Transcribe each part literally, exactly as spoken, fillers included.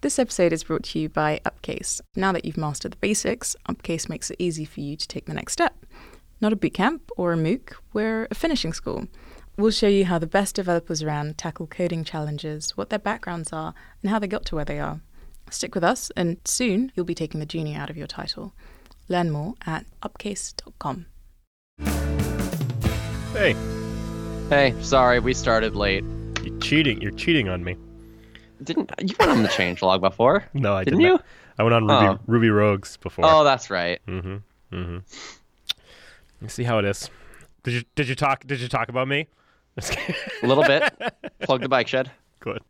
This episode is brought to you by Upcase. Now that you've mastered the basics, Upcase makes it easy for you to take the next step. Not a bootcamp or a MOOC, we're a finishing school. We'll show you how the best developers around tackle coding challenges, what their backgrounds are, and how they got to where they are. Stick with us, and soon you'll be taking the junior out of your title. Learn more at upcase dot com. Hey. Hey, sorry, we started late. You're cheating. You're cheating on me. Didn't you went on the changelog before? No, I didn't. Didn't You? I went on Ruby Oh. Ruby Rogues before. Oh, that's right. Mm-hmm. Mm-hmm. Let's see how it is. Did you did you talk did you talk about me? A little bit. Plug the bike shed. Good.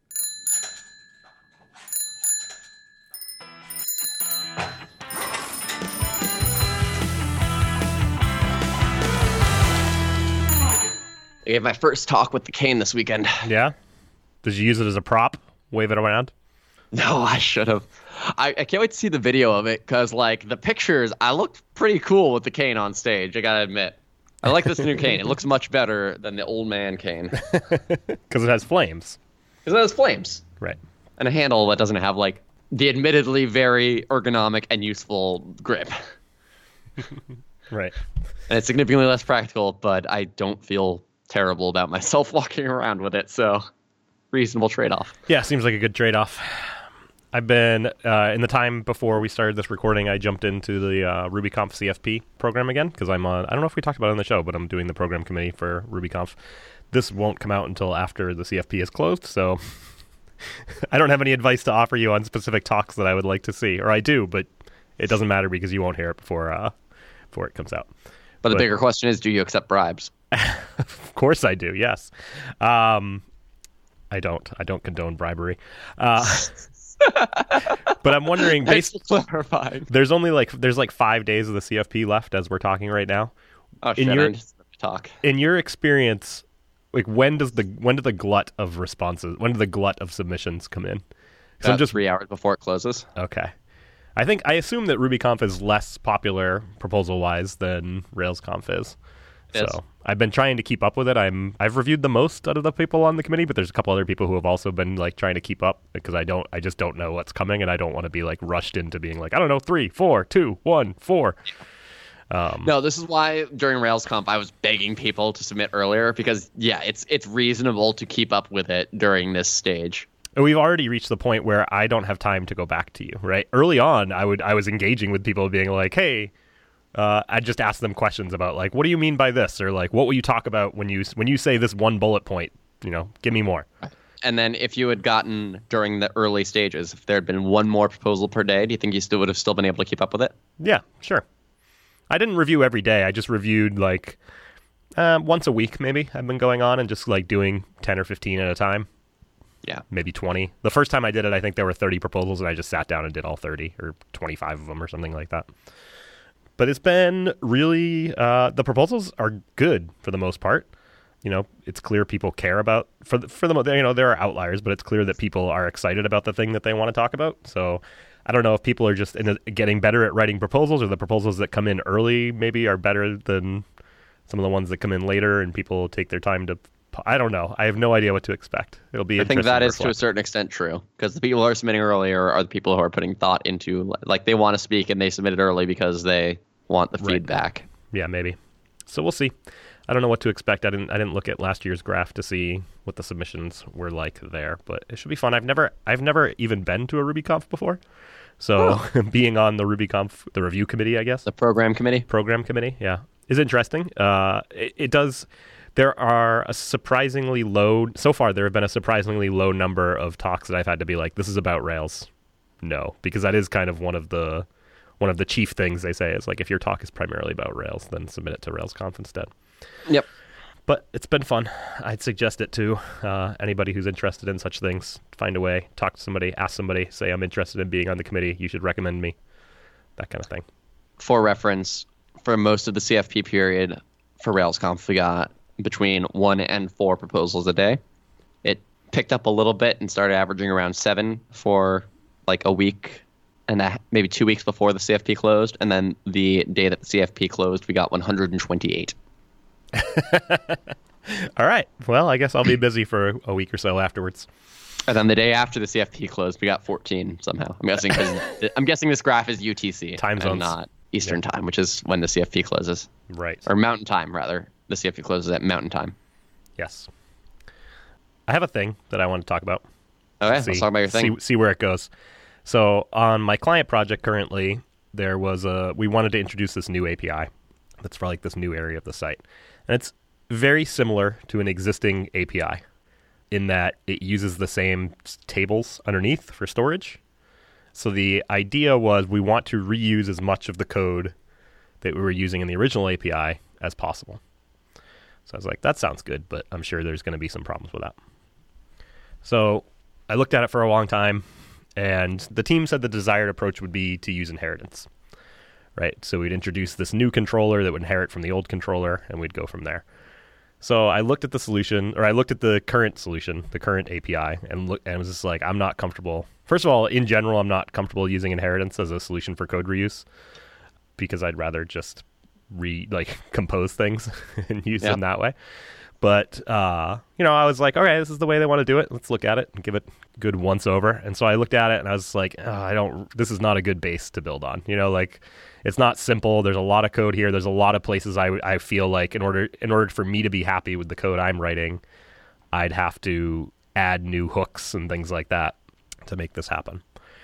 I gave my first talk with the cane this weekend. Yeah? Did you use it as a prop? Wave it around? No, I should have. I, I can't wait to see the video of it, because, like, the pictures, I looked pretty cool with the cane on stage, I gotta admit. I like this new cane. It looks much better than the old man cane. Because it has flames. Because it has flames. Right. And a handle that doesn't have, like, the admittedly very ergonomic and useful grip. Right. And it's significantly less practical, but I don't feel terrible about myself walking around with it, so reasonable trade-off. Yeah, seems like a good trade-off. I've been, uh, in the time before we started this recording, I jumped into the uh, RubyConf C F P program again, because I'm on, I don't know if we talked about it on the show, but I'm doing the program committee for RubyConf. This won't come out until after the C F P is closed, so I don't have any advice to offer you on specific talks that I would like to see, or I do, but it doesn't matter because you won't hear it before, uh, before it comes out. But the But- bigger question is, do you accept bribes? Of course I do, yes. Um, I don't. I don't condone bribery. Uh, but I'm wondering, Thanks based, for clarifying. there's only like there's like five days of the C F P left as we're talking right now. Oh, In shit, your- I just talk. In your experience, like when does the when do the glut of responses, when do the glut of submissions come in? 'Cause About I'm just three hours before it closes. okay. I think I assume that RubyConf is less popular proposal-wise than RailsConf is. It is. So I've been trying to keep up with it. I'm I've reviewed the most out of the people on the committee, but there's a couple other people who have also been like trying to keep up because I don't I just don't know what's coming, and I don't want to be like rushed into being like, I don't know, three, four, two, one, four. Um, No, this is why during RailsConf I was begging people to submit earlier, because yeah, it's it's reasonable to keep up with it during this stage. We've already reached the point where I don't have time to go back to you, right? Early on, I would I was engaging with people being like, hey, uh, I'd just ask them questions about like, what do you mean by this? Or like, what will you talk about when you when you say this one bullet point? You know, give me more. And then if you had gotten during the early stages, if there had been one more proposal per day, do you think you still would have still been able to keep up with it? Yeah, sure. I didn't review every day. I just reviewed like uh, once a week, maybe. I've been going on and just like doing ten or fifteen at a time. Yeah. Maybe twenty. The first time I did it, I think there were thirty proposals, and I just sat down and did all thirty or twenty-five of them or something like that. But it's been really, uh, the proposals are good for the most part. You know, it's clear people care about, for the, for the, mo- you know, there are outliers, but it's clear that people are excited about the thing that they want to talk about. So I don't know if people are just in a, getting better at writing proposals, or the proposals that come in early maybe are better than some of the ones that come in later, and people take their time to, I don't know. I have no idea what to expect. It'll be I think interesting that to is to a reflect. certain extent true, because the people who are submitting earlier are the people who are putting thought into, like, they want to speak and they submitted early because they want the Right. feedback. Yeah, maybe. So we'll see. I don't know what to expect. I didn't I didn't look at last year's graph to see what the submissions were like there, but it should be fun. I've never I've never even been to a RubyConf before. So being on the RubyConf, the review committee, I guess, The program committee? program committee, yeah, is interesting. Uh, it, it does. There are a surprisingly low, so far there have been a surprisingly low number of talks that I've had to be like, this is about Rails. No, because that is kind of one of the one of the chief things they say is like, if your talk is primarily about Rails, then submit it to RailsConf instead. Yep. But it's been fun. I'd suggest it to uh, anybody who's interested in such things. Find a way, talk to somebody, ask somebody, say, I'm interested in being on the committee. You should recommend me. That kind of thing. For reference, for most of the C F P period for RailsConf, we got between one and four proposals a day. It picked up a little bit and started averaging around seven for like a week and a, maybe two weeks before the C F P closed. And then the day that the C F P closed, we got one hundred twenty-eight. All right. Well, I guess I'll be busy for a week or so afterwards. And then the day after the C F P closed, we got fourteen somehow. I'm guessing because I'm guessing this graph is U T C time zones, and not Eastern yeah. time, which is when the C F P closes. Right. Or Mountain Time, rather. The C F P closes at Mountain Time. Yes. I have a thing that I want to talk about. Okay, see, let's talk about your thing. See, see where it goes. So on my client project currently, there was a we wanted to introduce this new A P I that's for like this new area of the site, and it's very similar to an existing A P I in that it uses the same tables underneath for storage. So the idea was we want to reuse as much of the code that we were using in the original A P I as possible. So I was like, that sounds good, but I'm sure there's going to be some problems with that. So I looked at it for a long time, and the team said the desired approach would be to use inheritance, right? So we'd introduce this new controller that would inherit from the old controller, and we'd go from there. So I looked at the solution, or I looked at the current solution, the current A P I, and look, and was just like, I'm not comfortable. First of all, in general, I'm not comfortable using inheritance as a solution for code reuse because I'd rather just re like compose things and use yeah. them that way. But uh, you know, I was like, okay, this is the way they want to do it. Let's look at it and give it a good once over. And so I looked at it and I was like, oh, I don't. This is not a good base to build on. You know, like. It's not simple. There's a lot of code here. There's a lot of places I, I feel like in order in order for me to be happy with the code I'm writing, I'd have to add new hooks and things like that to make this happen.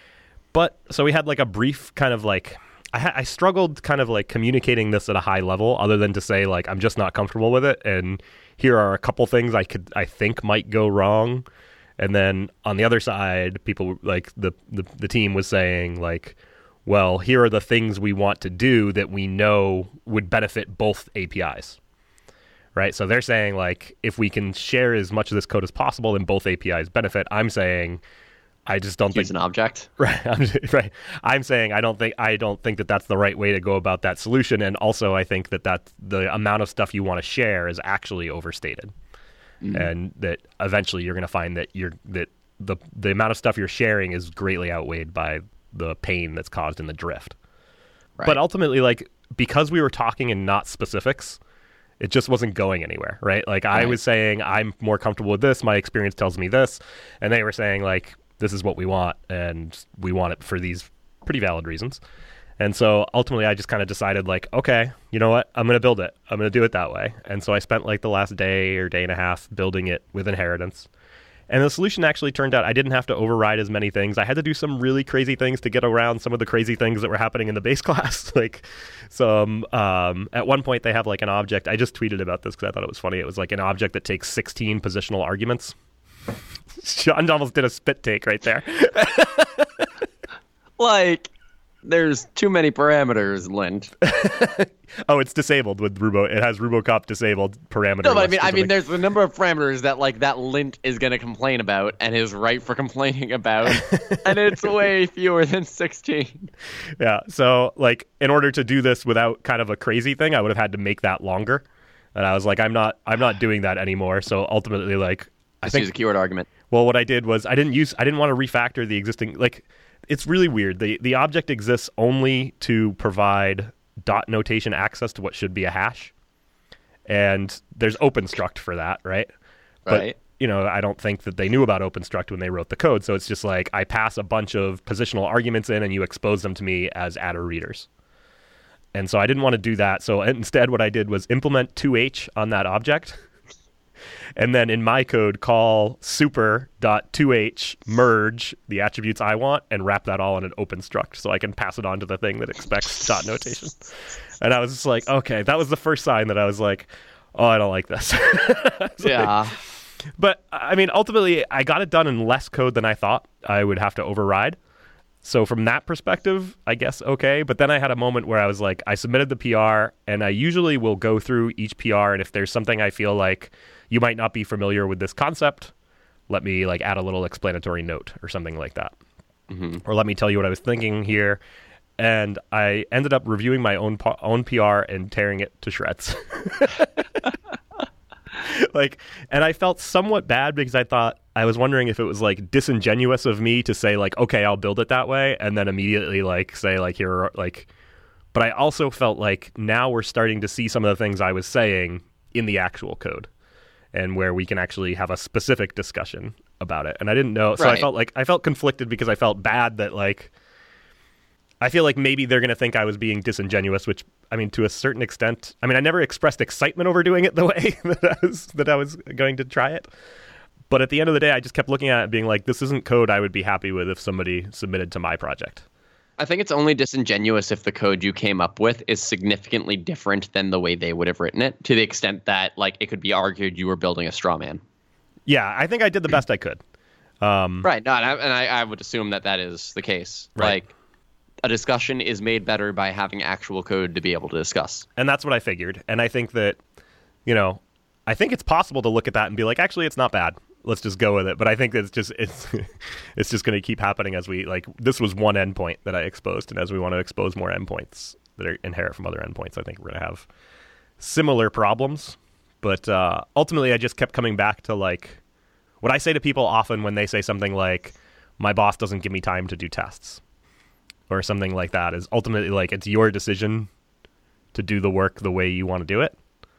But so we had like a brief kind of like I, ha- I struggled kind of like communicating this at a high level, other than to say like I'm just not comfortable with it, and here are a couple things I could I think might go wrong. And then on the other side, people like the the, the team was saying like, well, here are the things we want to do that we know would benefit both A P Is, right? So they're saying, like, if we can share as much of this code as possible, then both A P Is benefit. I'm saying, I just don't Use think... an object. Right, I'm, right. I'm saying I don't think I don't think that that's the right way to go about that solution, and also I think that that the amount of stuff you want to share is actually overstated, mm-hmm. and that eventually you're going to find that you're that the the amount of stuff you're sharing is greatly outweighed by the pain that's caused in the drift. Right. But ultimately, like, because we were talking in not specifics, it just wasn't going anywhere, right? Like, right. I was saying, I'm more comfortable with this, my experience tells me this, and they were saying, like, this is what we want, and we want it for these pretty valid reasons. And so, ultimately, I just kind of decided, like, okay, you know what? I'm going to build it. I'm going to do it that way. And so I spent, like, the last day or day and a half building it with inheritance. And the solution actually turned out I didn't have to override as many things. I had to do some really crazy things to get around some of the crazy things that were happening in the base class. like some, um, at one point they have like an object. I just tweeted about this because I thought it was funny. It was like an object that takes sixteen positional arguments. Sean almost did a spit take right there. Like, there's too many parameters, Lint. Oh, it's disabled with Rubo. It has RuboCop disabled parameter. No, but I mean, I mean, there's the number of parameters that like that Lint is going to complain about and is right for complaining about, and it's way fewer than sixteen. Yeah. So, like, in order to do this without kind of a crazy thing, I would have had to make that longer, and I was like, I'm not, I'm not doing that anymore. So ultimately, like, I Just think use a keyword argument. Well, what I did was I didn't use, I didn't want to refactor the existing, like. It's really weird. The the object exists only to provide dot notation access to what should be a hash. And there's OpenStruct for that, right? Right. But, you know, I don't think that they knew about OpenStruct when they wrote the code. So it's just like I pass a bunch of positional arguments in and you expose them to me as adder readers. And so I didn't want to do that. So instead what I did was implement two H on that object. And then in my code, call super dot two H merge the attributes I want and wrap that all in an open struct so I can pass it on to the thing that expects dot notation. And I was just like, okay, that was the first sign that I was like, oh, I don't like this. Yeah. Like, but I mean, ultimately, I got it done in less code than I thought I would have to override. So from that perspective, I guess, okay. But then I had a moment where I was like, I submitted the P R, and I usually will go through each P R, and if there's something I feel like you might not be familiar with this concept, let me like add a little explanatory note or something like that. Mm-hmm. Or let me tell you what I was thinking here. And I ended up reviewing my own own P R and tearing it to shreds. Like, and I felt somewhat bad because I thought, I was wondering if it was like disingenuous of me to say like, okay, I'll build it that way, and then immediately like say like here are like, but I also felt like now we're starting to see some of the things I was saying in the actual code. and where we can actually have a specific discussion about it. And I didn't know, so Right. I felt like I felt conflicted because I felt bad that like I feel like maybe they're going to think I was being disingenuous, which I mean to a certain extent. I mean, I never expressed excitement over doing it the way that I was that I was going to try it. But at the end of the day, I just kept looking at it being like, this isn't code I would be happy with if somebody submitted to my project. I think it's only disingenuous if the code you came up with is significantly different than the way they would have written it, to the extent that like it could be argued you were building a straw man. Yeah, I think I did the best I could. Um, Right. No, and, I, and I, I would assume that that is the case. Right. Like, a discussion is made better by having actual code to be able to discuss. And that's what I figured. And I think that, you know, I think it's possible to look at that and be like, actually, it's not bad. Let's just go with it. But I think it's just it's it's just going to keep happening as we like. This was one endpoint that I exposed, and as we want to expose more endpoints that are inherit from other endpoints, I think we're going to have similar problems. But uh, ultimately, I just kept coming back to like what I say to people often when they say something like, "My boss doesn't give me time to do tests," or something like that. Is ultimately like it's your decision to do the work the way you want to do it.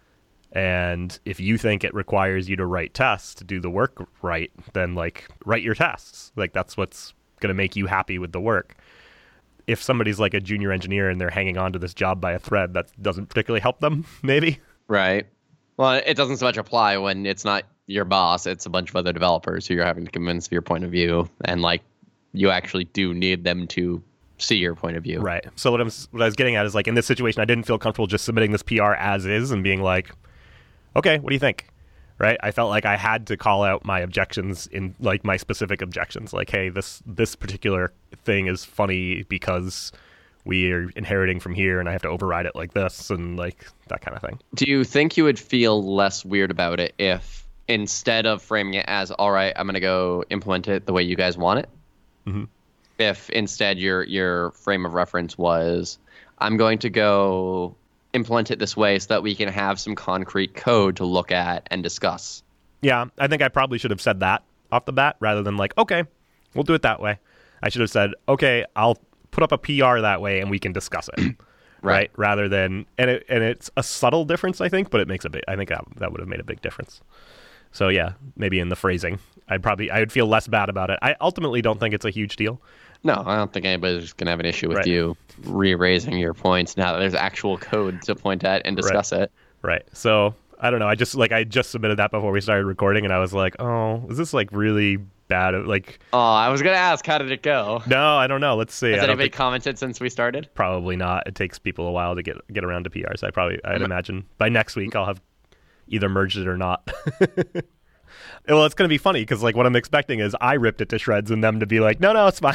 And if you think it requires you to write tests to do the work right, then like write your tests. Like that's what's going to make you happy with the work. If somebody's like a junior engineer and they're hanging on to this job by a thread, that doesn't particularly help them, maybe. Right. Well, it doesn't so much apply when it's not your boss. It's a bunch of other developers who you're having to convince of your point of view. And like you actually do need them to see your point of view. Right. So what, I'm, what I was getting at is like in this situation, I didn't feel comfortable just submitting this P R as is and being like, okay, what do you think? Right? I felt like I had to call out my objections in like my specific objections. Like, hey, this this particular thing is funny because we are inheriting from here and I have to override it like this and like that kind of thing. Do you think you would feel less weird about it if instead of framing it as, all right, I'm going to go implement it the way you guys want it? Mm-hmm. If instead your your frame of reference was, I'm going to go implement it this way so that we can have some concrete code to look at and discuss. Yeah, I think I probably should have said that off the bat rather than like, okay, we'll do it that way. I should have said, okay, I'll put up a P R that way and we can discuss it. right. right? Rather than, and it, and it's a subtle difference, I think, but it makes a big, I think that, that would have made a big difference. So yeah, maybe in the phrasing, I'd probably, I would feel less bad about it. I ultimately don't think it's a huge deal. No, I don't think anybody's going to have an issue with right. you re-raising your points now that there's actual code to point at and discuss right. it. Right. So I don't know. I just like I just submitted that before we started recording, and I was like, oh, is this like really bad? Like, oh, I was going to ask, how did it go? No, I don't know. Let's see. Has I don't anybody think... commented since we started? Probably not. It takes people a while to get get around to P Rs. I probably, I'd imagine by next week I'll have either merged it or not. Well, it's going to be funny because like what I'm expecting is I ripped it to shreds and them to be like, no, no, it's fine.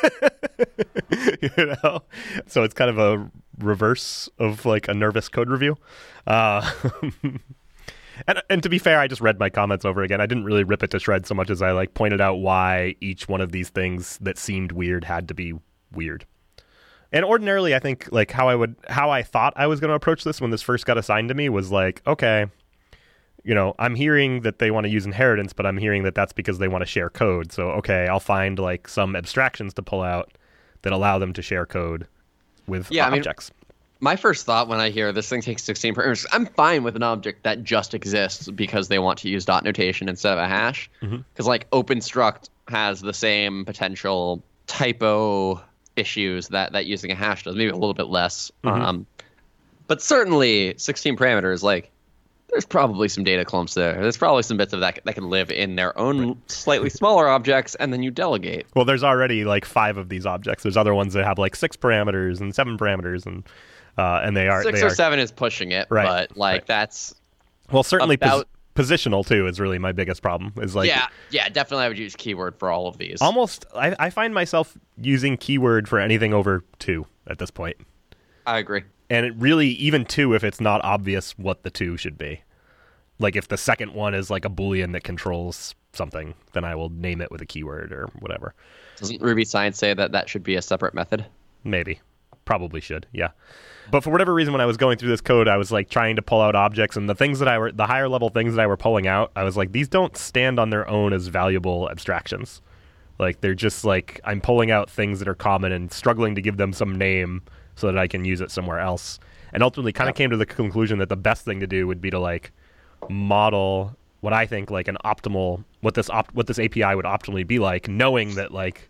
You know, so it's kind of a reverse of like a nervous code review. Uh, and and to be fair, I just read my comments over again. I didn't really rip it to shreds so much as I like pointed out why each one of these things that seemed weird had to be weird. And ordinarily, I think like how I would how I thought I was going to approach this when this first got assigned to me was like, okay, you know, I'm hearing that they want to use inheritance, but I'm hearing that that's because they want to share code. So, okay, I'll find like some abstractions to pull out that allow them to share code with yeah, objects. I mean, my first thought when I hear this thing takes sixteen parameters, I'm fine with an object that just exists because they want to use dot notation instead of a hash. Because Mm-hmm. like OpenStruct has the same potential typo issues that, that using a hash does, maybe a little bit less. Mm-hmm. Um, but certainly sixteen parameters, like there's probably some data clumps there. There's probably some bits of that that can live in their own right. slightly smaller objects, and then you delegate. Well, there's already like five of these objects. There's other ones that have like six parameters and seven parameters, and uh, and they are six they or are, seven is pushing it, right, but like right. that's well certainly about, pos- positional too is really my biggest problem. Is like yeah, yeah, definitely I would use keyword for all of these. Almost, I, I find myself using keyword for anything over two at this point. I agree. And it really, even two, if it's not obvious what the two should be. Like if the second one is like a Boolean that controls something, then I will name it with a keyword or whatever. Doesn't Ruby Science say that that should be a separate method? Maybe. Probably should, yeah. But for whatever reason, when I was going through this code, I was like trying to pull out objects, and the things that I were, the higher level things that I were pulling out, I was like, these don't stand on their own as valuable abstractions. Like they're just like, I'm pulling out things that are common and struggling to give them some name so that I can use it somewhere else. And ultimately kind of yeah. came to the conclusion that the best thing to do would be to like model what I think like an optimal what this op- what this A P I would optimally be like, knowing that like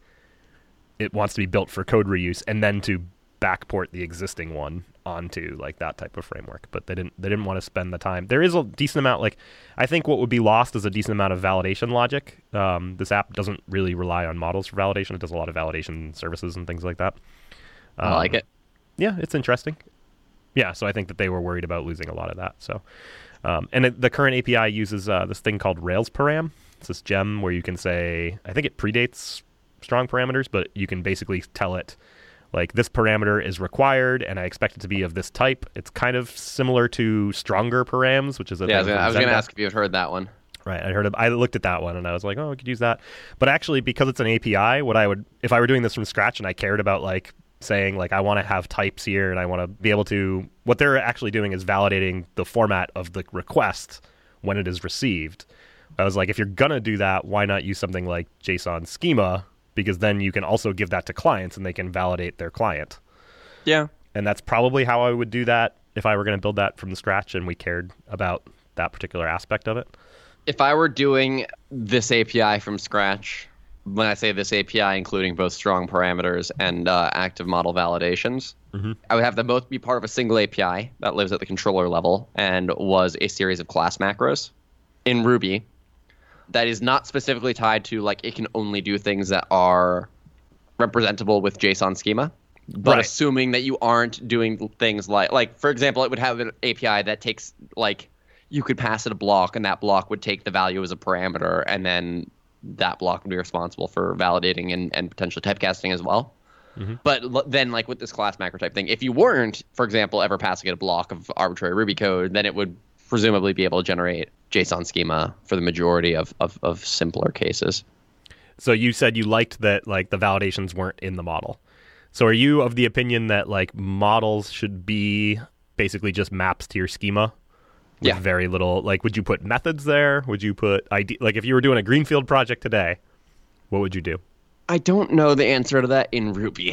it wants to be built for code reuse, and then to backport the existing one onto like that type of framework. But they didn't they didn't want to spend the time. There is a decent amount, like I think what would be lost is a decent amount of validation logic. Um, this app doesn't really rely on models for validation. It does a lot of validation services and things like that. Um, I like it. Yeah, it's interesting. Yeah, so I think that they were worried about losing a lot of that. So, um, and it, the current A P I uses uh, this thing called Rails param. It's this gem where you can say, I think it predates strong parameters, but you can basically tell it like this parameter is required and I expect it to be of this type. It's kind of similar to stronger params, which is a yeah. thing I was from going to Zendesk. ask if you had heard that one. Right, I heard of, I looked at that one and I was like, oh, I could use that. But actually, because it's an A P I, what I would, if I were doing this from scratch and I cared about like saying like I want to have types here and I want to be able to, what they're actually doing is validating the format of the request when it is received. I was like, if you're gonna do that, why not use something like JSON schema? Because then you can also give that to clients and they can validate their client. Yeah. And that's probably how I would do that if I were going to build that from scratch and we cared about that particular aspect of it. If I were doing this A P I from scratch, when I say this A P I, including both strong parameters and uh, active model validations, mm-hmm. I would have them both be part of a single A P I that lives at the controller level and was a series of class macros in Ruby that is not specifically tied to, like, it can only do things that are representable with JSON schema. But right. Assuming that you aren't doing things like, like, for example, it would have an A P I that takes, like, you could pass it a block, and that block would take the value as a parameter, and then that block would be responsible for validating and, and potentially typecasting as well. Mm-hmm. But l- then, like, with this class macro type thing, if you weren't, for example, ever passing it a block of arbitrary Ruby code, then it would presumably be able to generate JSON schema for the majority of, of, of simpler cases. So you said you liked that, like, the validations weren't in the model. So are you of the opinion that, like, models should be basically just maps to your schema? With yeah. very little, like, would you put methods there? Would you put, I D, like, if you were doing a Greenfield project today, what would you do? I don't know the answer to that in Ruby.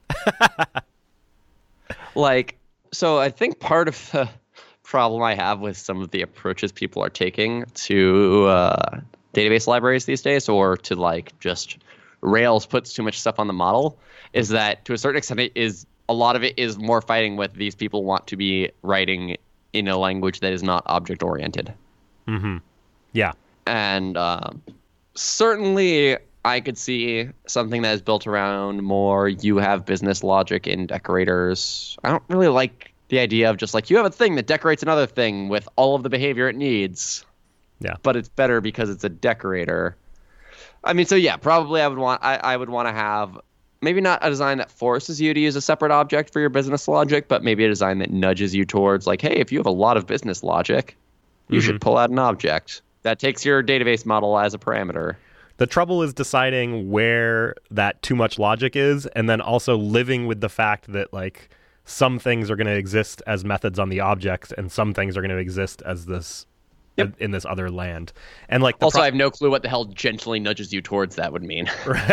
Like, so I think part of the problem I have with some of the approaches people are taking to uh, database libraries these days, or to, like, just Rails puts too much stuff on the model, is that to a certain extent it is a lot of it is more fighting with these people want to be writing in a language that is not object oriented. Mm-hmm. Yeah. And uh, certainly I could see something that is built around more you have business logic in decorators. I don't really like the idea of just like you have a thing that decorates another thing with all of the behavior it needs. Yeah. But it's better because it's a decorator. I mean, so yeah, probably I would want I, I would want to have maybe not a design that forces you to use a separate object for your business logic, but maybe a design that nudges you towards like, hey, if you have a lot of business logic, you mm-hmm. should pull out an object that takes your database model as a parameter. The trouble is deciding where that too much logic is, and then also living with the fact that, like, some things are going to exist as methods on the object, and some things are going to exist as this Yep. in this other land. And like the also, pro- I have no clue what the hell gently nudges you towards that would mean.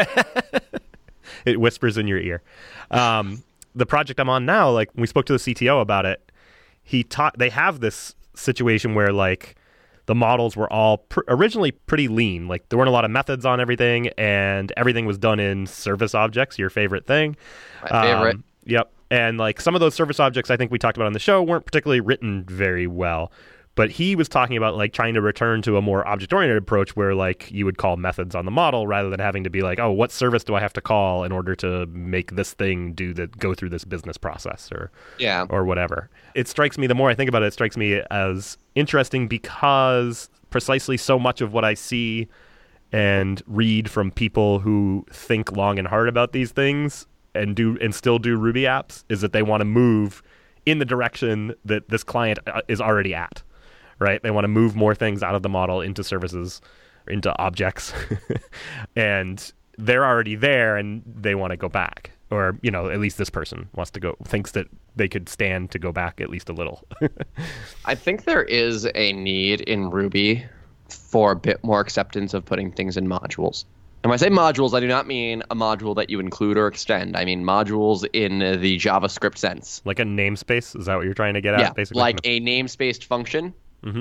It whispers in your ear. Um, the project I'm on now, like when we spoke to the C T O about it, he taught. They have this situation where like the models were all pr- originally pretty lean. Like there weren't a lot of methods on everything, and everything was done in service objects. Your favorite thing. My favorite. Um, yep. And like some of those service objects I think we talked about on the show weren't particularly written very well. But he was talking about like trying to return to a more object-oriented approach where like you would call methods on the model rather than having to be like, oh, what service do I have to call in order to make this thing do the go through this business process or yeah. or whatever. It strikes me, the more I think about it, it strikes me as interesting because precisely so much of what I see and read from people who think long and hard about these things and do and still do Ruby apps is that they want to move in the direction that this client is already at. Right? They want to move more things out of the model into services, into objects. And they're already there and they want to go back. Or, you know, at least this person wants to go, thinks that they could stand to go back at least a little. I think there is a need in Ruby for a bit more acceptance of putting things in modules. And when I say modules, I do not mean a module that you include or extend. I mean modules in the JavaScript sense. Like a namespace? Is that what you're trying to get at? Yeah, basically? like a namespaced function. Mm-hmm.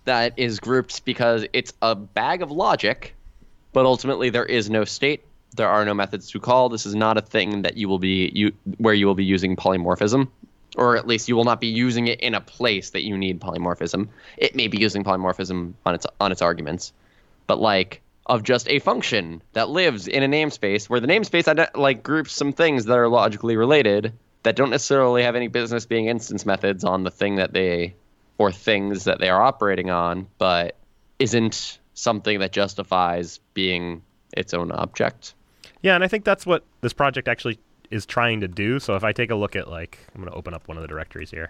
that is grouped because it's a bag of logic, but ultimately there is no state. There are no methods to call. This is not a thing that you will be you where you will be using polymorphism, or at least you will not be using it in a place that you need polymorphism. It may be using polymorphism on its on its arguments, but like of just a function that lives in a namespace where the namespace like groups some things that are logically related that don't necessarily have any business being instance methods on the thing that they or things that they are operating on, but isn't something that justifies being its own object. Yeah, and I think that's what this project actually is trying to do. So if I take a look at, like, I'm going to open up one of the directories here.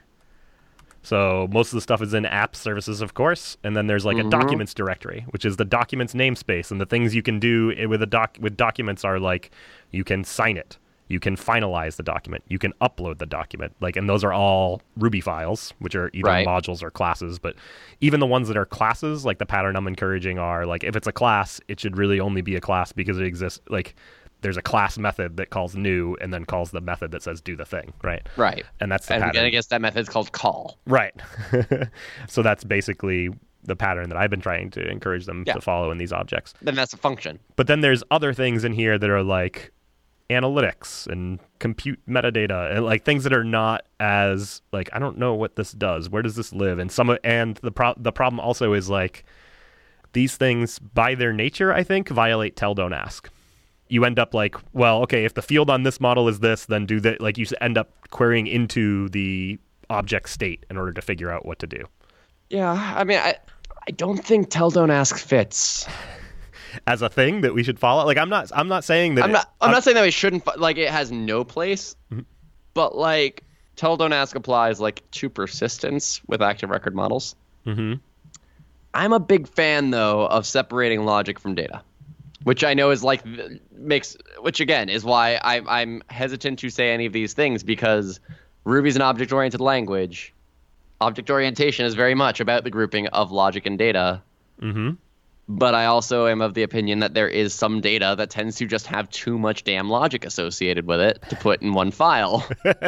So most of the stuff is in apps, services, of course, and then there's like mm-hmm. a documents directory, which is the documents namespace, and the things you can do with a doc with documents are like you can sign it, you can finalize the document, you can upload the document, like, and those are all Ruby files, which are either right. modules or classes. But even the ones that are classes, like the pattern I'm encouraging are like if it's a class, it should really only be a class because it exists like. There's a class method that calls new and then calls the method that says do the thing, right? Right. And that's the and, pattern. And I guess that method's called call. Right. So that's basically the pattern that I've been trying to encourage them yeah. to follow in these objects. Then that's a function. But then there's other things in here that are like analytics and compute metadata and like things that are not as like, I don't know what this does. Where does this live? And some and the pro- the problem also is like these things by their nature, I think, violate tell, don't ask. You end up like, well, okay, if the field on this model is this, then do that. Like you end up querying into the object state in order to figure out what to do. Yeah, I mean, I I don't think tell, don't ask fits as a thing that we should follow. Like I'm not I'm not saying that I'm not I'm, I'm not saying that we shouldn't like it has no place, mm-hmm. but like tell, don't ask applies like to persistence with active record models. Mm-hmm. I'm a big fan though of separating logic from data. Which I know is like makes, which again is why I, I'm hesitant to say any of these things because Ruby's an object-oriented language. Object orientation is very much about the grouping of logic and data. Mm-hmm. But I also am of the opinion that there is some data that tends to just have too much damn logic associated with it to put in one file.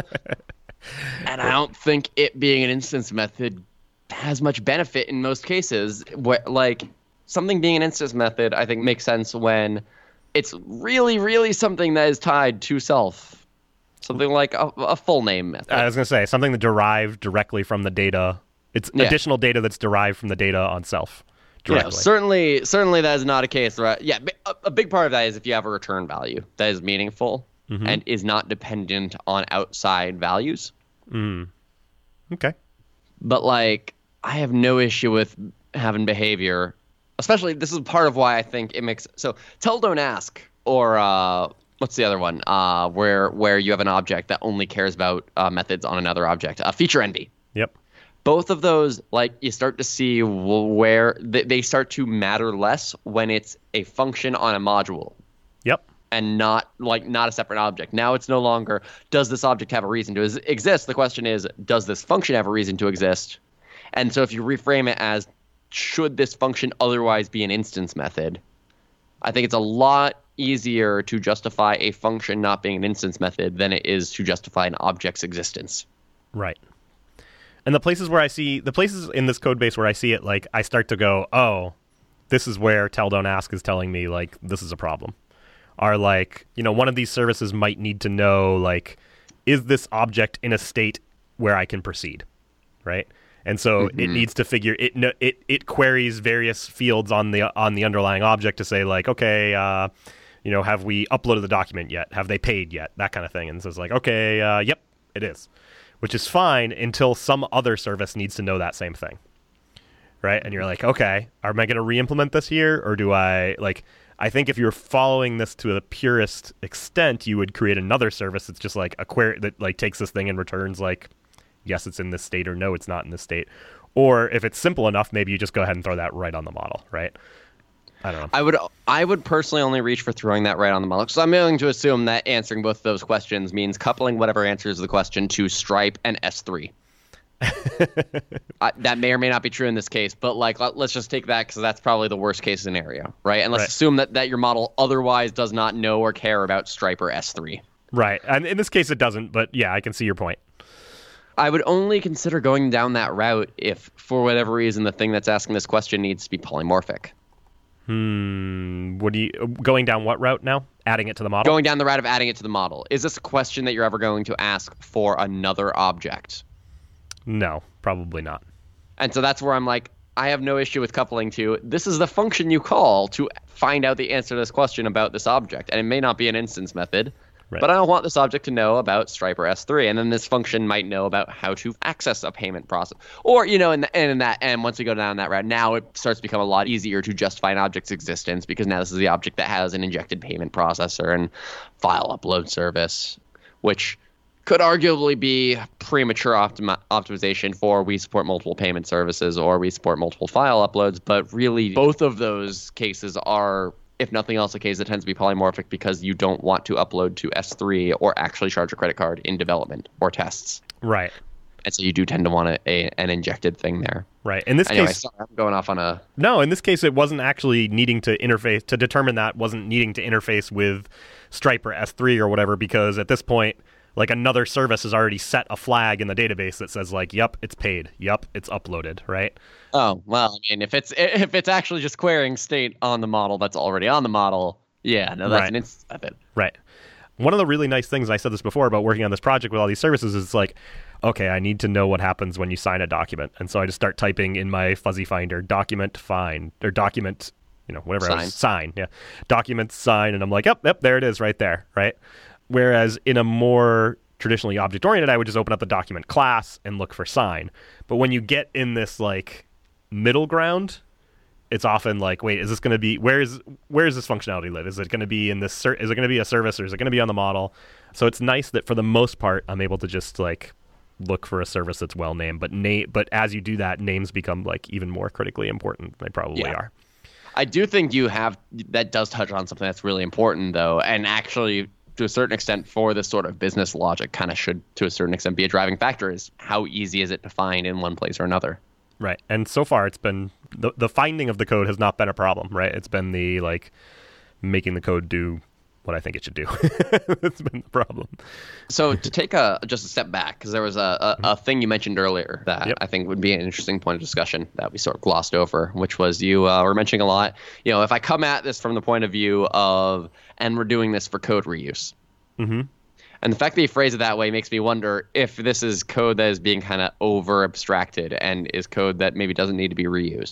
And I don't think it being an instance method has much benefit in most cases. Where, like. Something being an instance method, I think, makes sense when it's really, really something that is tied to self. Something like a, a full name method. I was going to say, something that derived directly from the data. It's yeah. additional data that's derived from the data on self directly. Yeah, certainly, certainly that is not a case. Right? Yeah, a, a big part of that is if you have a return value that is meaningful mm-hmm. and is not dependent on outside values. Mm. Okay. But, like, I have no issue with having behavior. Especially, this is part of why I think it makes so tell, don't ask, or uh, what's the other one? Uh, where where you have an object that only cares about uh, methods on another object. Uh, feature envy. Yep. Both of those, like you start to see where they, they start to matter less when it's a function on a module. Yep. And not like not a separate object. Now it's no longer does this object have a reason to exist. The question is does this function have a reason to exist? And so if you reframe it as should this function otherwise be an instance method, I think it's a lot easier to justify a function not being an instance method than it is to justify an object's existence. Right. And the places where I see, the places in this code base where I see it, like, I start to go, oh, this is where tell, don't ask is telling me, like, this is a problem. Are, like, you know, one of these services might need to know, like, is this object in a state where I can proceed, right? And so mm-hmm. it needs to figure it. It it queries various fields on the on the underlying object to say like, okay, uh, you know, have we uploaded the document yet? Have they paid yet? That kind of thing. And says like, okay, uh, yep, it is, which is fine until some other service needs to know that same thing, right? And you're like, okay, am I going to re-implement this here, or do I like? I think if you're following this to the purest extent, you would create another service that's just like a query that like takes this thing and returns like, yes, it's in this state, or no, it's not in this state. Or if it's simple enough, maybe you just go ahead and throw that right on the model, right? I don't know. I would I would personally only reach for throwing that right on the model. So I'm willing to assume that answering both of those questions means coupling whatever answers the question to Stripe and S three. uh, that may or may not be true in this case, but like let, let's just take that because that's probably the worst case scenario, right? And let's right. assume that, that your model otherwise does not know or care about Stripe or S three. Right. And in this case, it doesn't, but yeah, I can see your point. I would only consider going down that route if, for whatever reason, the thing that's asking this question needs to be polymorphic. Hmm. What do you going down what route now? Adding it to the model? Going down the route of adding it to the model. Is this a question that you're ever going to ask for another object? No, probably not. And so that's where I'm like, I have no issue with coupling to, this is the function you call to find out the answer to this question about this object. And it may not be an instance method, right. But I don't want this object to know about Striper S three. And then this function might know about how to access a payment process. Or, you know, and in, in that, and once we go down that route, now it starts to become a lot easier to justify an object's existence because now this is the object that has an injected payment processor and file upload service, which could arguably be premature optimi- optimization for we support multiple payment services or we support multiple file uploads. But really, both of those cases are, if nothing else, a case that tends to be polymorphic because you don't want to upload to S three or actually charge a credit card in development or tests. Right. And so you do tend to want a, a, an injected thing there. Right. In this anyway, case, sorry, I'm going off on a... No, in this case, it wasn't actually needing to interface, to determine that wasn't needing to interface with Stripe or S three or whatever, because at this point, like another service has already set a flag in the database that says like, yep, it's paid. Yep, it's uploaded, right? Oh, well, I mean, if it's if it's actually just querying state on the model that's already on the model, yeah, no, that's right. an instance method. Right. One of the really nice things, and I said this before about working on this project with all these services, is like, okay, I need to know what happens when you sign a document. And so I just start typing in my fuzzy finder, document find, or document, you know, whatever, Sign. I was, sign, yeah. Document sign, and I'm like, yep, yep, there it is right there, right? Whereas in a more traditionally object-oriented, I would just open up the document class and look for sign. But when you get in this like middle ground, it's often like, wait, is this going to be, where is where is this functionality live? Is it going to be in this, ser- is it going to be a service or is it going to be on the model? So it's nice that for the most part, I'm able to just like look for a service that's well named. But na- but as you do that, names become like even more critically important than they probably Yeah. are. I do think you have, that does touch on something that's really important, though, and actually, to a certain extent, for this sort of business logic, kind of should, to a certain extent, be a driving factor, is how easy is it to find in one place or another. Right. And so far, it's been, the, the finding of the code has not been a problem, right? It's been the, like, making the code do what I think it should do. That's been the problem. So to take a just a step back, because there was a, a, a thing you mentioned earlier that Yep. I think would be an interesting point of discussion that we sort of glossed over, which was you uh, were mentioning a lot, you know, if I come at this from the point of view of, and we're doing this for code reuse. Mm-hmm. And the fact that you phrase it that way makes me wonder if this is code that is being kind of over abstracted and is code that maybe doesn't need to be reused.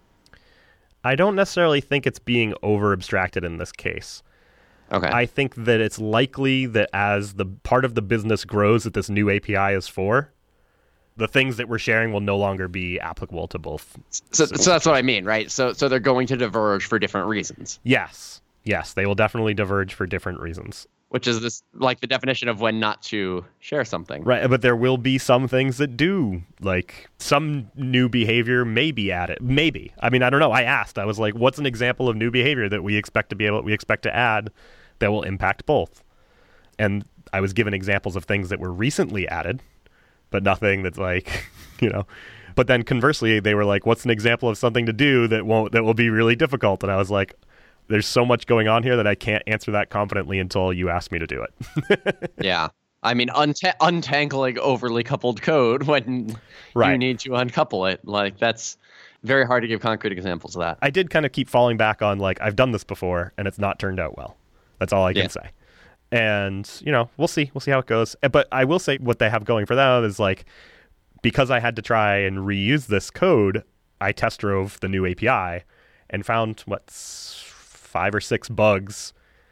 I don't necessarily think it's being over abstracted in this case. Okay. I think that it's likely that as the part of the business grows that this new A P I is for, the things that we're sharing will no longer be applicable to both. So, so that's what I mean, right? So, so they're going to diverge for different reasons. Yes. Yes, they will definitely diverge for different reasons. Which is this, like the definition of when not to share something. Right, but there will be some things that do, like some new behavior may be added. Maybe. I mean, I don't know. I asked. I was like, what's an example of new behavior that we expect to be able we expect to add that will impact both? And I was given examples of things that were recently added, but nothing that's like, you know. But then conversely, they were like, what's an example of something to do that won't that will be really difficult? And I was like, there's so much going on here that I can't answer that confidently until you ask me to do it. Yeah. I mean, unt- untangling overly coupled code when Right. you need to uncouple it. Like, that's very hard to give concrete examples of that. I did kind of keep falling back on, like, I've done this before, and it's not turned out well. That's all I can Yeah. say. And, you know, we'll see. We'll see how it goes. But I will say what they have going for them is, like, because I had to try and reuse this code, I test drove the new A P I and found, what, five or six bugs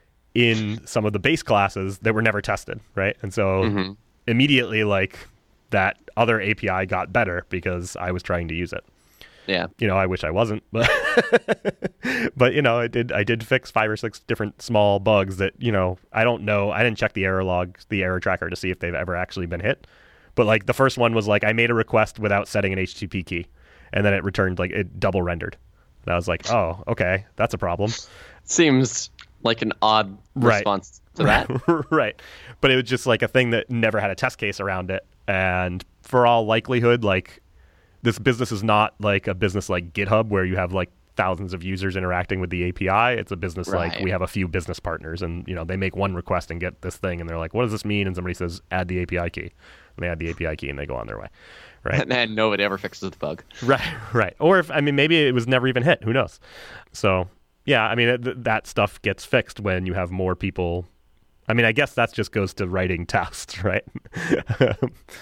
in some of the base classes that were never tested, right? And so Mm-hmm. immediately, like, that other A P I got better because I was trying to use it. Yeah. You know, I wish I wasn't, but but you know, I did I did fix five or six different small bugs that, you know, I don't know. I didn't check the error log, the error tracker to see if they've ever actually been hit. But like the first one was like I made a request without setting an H T T P key, and then it returned like it double rendered. And I was like, "Oh, okay, that's a problem." Seems like an odd Right. response to that. Right. But it was just like a thing that never had a test case around it. And for all likelihood, like this business is not like a business like GitHub where you have like thousands of users interacting with the A P I. It's a business Right. like we have a few business partners, and you know they make one request and get this thing, and they're like, "What does this mean?" And somebody says, "Add the A P I key," and they add the A P I key, and they go on their way. Right? And nobody ever fixes the bug. Right, right. Or if I mean, maybe it was never even hit. Who knows? So yeah, I mean th- that stuff gets fixed when you have more people. I mean, I guess that just goes to writing tests, right? so,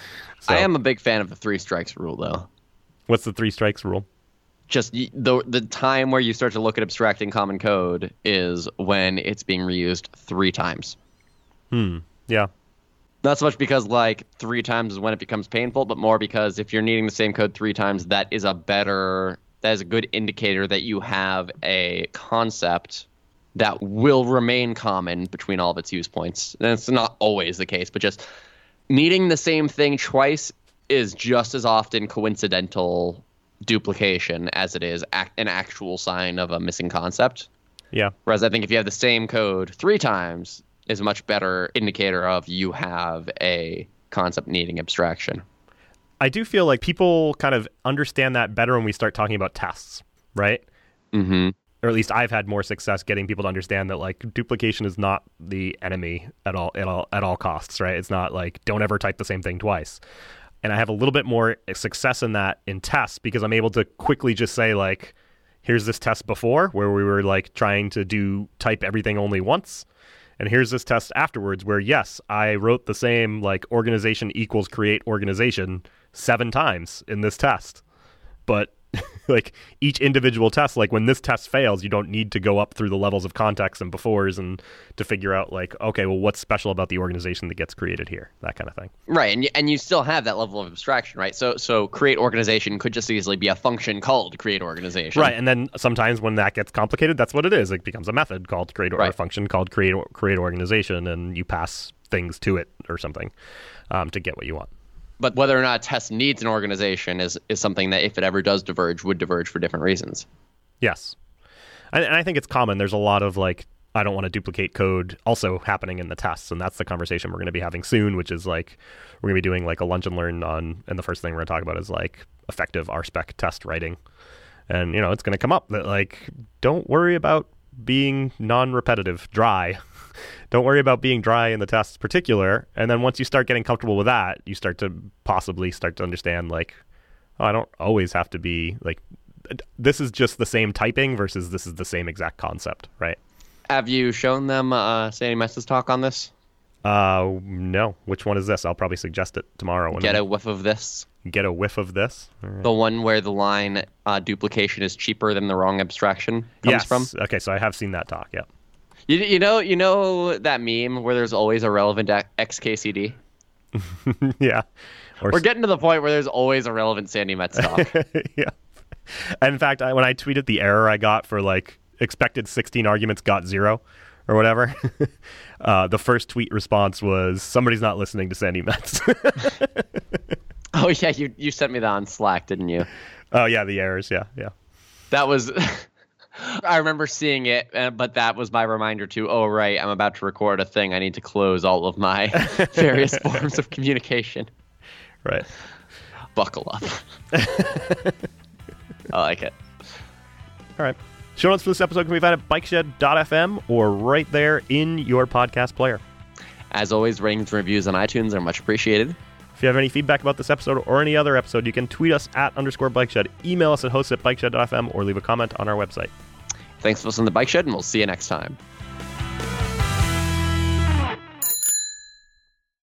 I am a big fan of the three strikes rule, though. What's the three strikes rule? Just y- the the time where you start to look at abstracting common code is when it's being reused three times. Hmm. Yeah. Not so much because like three times is when it becomes painful, but more because if you're needing the same code three times, that is a better, that is a good indicator that you have a concept that will remain common between all of its use points. And it's not always the case, but just needing the same thing twice is just as often coincidental duplication as it is ac- an actual sign of a missing concept. Yeah. Whereas I think if you have the same code three times, is a much better indicator of you have a concept needing abstraction. I do feel like people kind of understand that better when we start talking about tests, right? Mm-hmm. Or at least I've had more success getting people to understand that like duplication is not the enemy at all at all at all costs, right? It's not like don't ever type the same thing twice. And I have a little bit more success in that in tests because I'm able to quickly just say like, here's this test before where we were like trying to do type everything only once. And here's this test afterwards where, yes, I wrote the same like organization equals create organization seven times in this test. But like each individual test, like when this test fails, you don't need to go up through the levels of context and befores and to figure out like, okay, well, what's special about the organization that gets created here? That kind of thing. Right, and you, and you still have that level of abstraction, right? So so create organization could just easily be a function called create organization. Right, and then sometimes when that gets complicated, that's what it is. It becomes a method called create or Right. a function called create create organization, and you pass things to it or something um, to get what you want. But whether or not a test needs an organization is, is something that if it ever does diverge, would diverge for different reasons. Yes. And, and I think it's common. There's a lot of like, I don't want to duplicate code also happening in the tests. And that's the conversation we're going to be having soon, which is like, we're going to be doing like a lunch and learn on, and the first thing we're going to talk about is like effective R spec test writing. And, you know, it's going to come up that like, don't worry about being non-repetitive, dry. Don't worry about being dry in the tests particular. And then once you start getting comfortable with that, you start to possibly start to understand like, oh, I don't always have to be like, this is just the same typing versus this is the same exact concept, right? Have you shown them uh, Sandy Metz's talk on this? Uh, no. Which one is this? I'll probably suggest it tomorrow. Get a whiff of this. Get a whiff of this. All right. The one where the line uh, duplication is cheaper than the wrong abstraction comes yes. from. Okay, so I have seen that talk. Yeah. You, you know you know that meme where there's always a relevant X K C D? Yeah. Or We're getting to the point where there's always a relevant Sandy Metz talk. yeah. In fact, I, when I tweeted the error I got for like expected sixteen arguments got zero or whatever, uh, the first tweet response was somebody's not listening to Sandy Metz. Oh yeah, you you sent me that on Slack, didn't you? Oh yeah, the errors. Yeah, yeah. That was. I remember seeing it, uh, but that was my reminder to, oh, right, I'm about to record a thing. I need to close all of my various forms of communication. Right. Buckle up. I like it. All right. Show notes for this episode can be found at bikeshed dot f m or right there in your podcast player. As always, ratings and reviews on iTunes are much appreciated. If you have any feedback about this episode or any other episode, you can tweet us at underscore bikeshed, email us at hosts at bikeshed dot f m, or leave a comment on our website. Thanks for listening to Bike Shed, and we'll see you next time.